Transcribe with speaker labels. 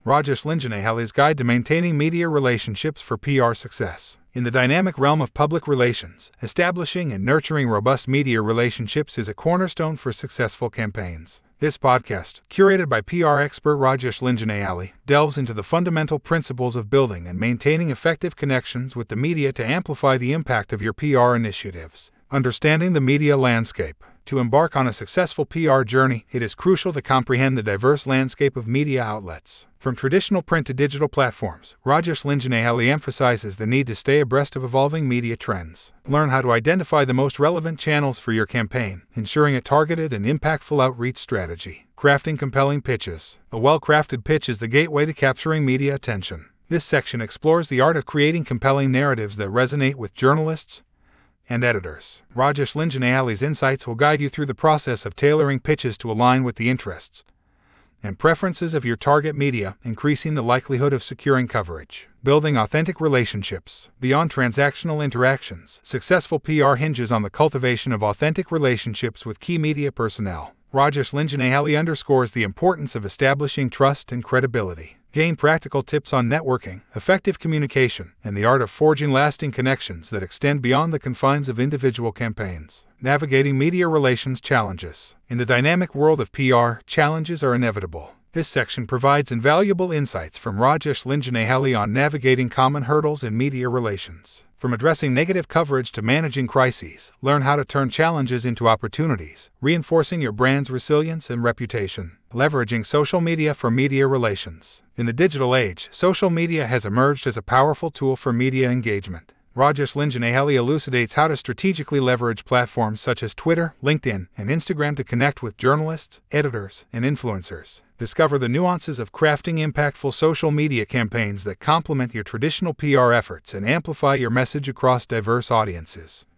Speaker 1: Rajesh Linganahali's Guide to Maintaining Media Relationships for PR Success. In the dynamic realm of public relations, establishing and nurturing robust media relationships is a cornerstone for successful campaigns. This podcast, curated by PR expert Rajesh Linganahali, delves into the fundamental principles of building and maintaining effective connections with the media to amplify the impact of your PR initiatives. Understanding the media landscape. To embark on a successful PR journey, it is crucial to comprehend the diverse landscape of media outlets. From traditional print to digital platforms, Rajesh Linganahali emphasizes the need to stay abreast of evolving media trends. Learn how to identify the most relevant channels for your campaign, ensuring a targeted and impactful outreach strategy. Crafting compelling pitches. A well-crafted pitch is the gateway to capturing media attention. This section explores the art of creating compelling narratives that resonate with journalists and editors. Rajesh Linganahali's insights will guide you through the process of tailoring pitches to align with the interests and preferences of your target media, increasing the likelihood of securing coverage. Building authentic relationships. Beyond transactional interactions, successful PR hinges on the cultivation of authentic relationships with key media personnel. Rajesh Linganahali underscores the importance of establishing trust and credibility. Gain practical tips on networking, effective communication, and the art of forging lasting connections that extend beyond the confines of individual campaigns. Navigating media relations challenges. In the dynamic world of PR, challenges are inevitable. This section provides invaluable insights from Rajesh Linganahali on navigating common hurdles in media relations. From addressing negative coverage to managing crises, learn how to turn challenges into opportunities, reinforcing your brand's resilience and reputation. Leveraging social media for media relations. In the digital age, social media has emerged as a powerful tool for media engagement. Rajesh Linganahali elucidates how to strategically leverage platforms such as Twitter, LinkedIn, and Instagram to connect with journalists, editors, and influencers. Discover the nuances of crafting impactful social media campaigns that complement your traditional PR efforts and amplify your message across diverse audiences.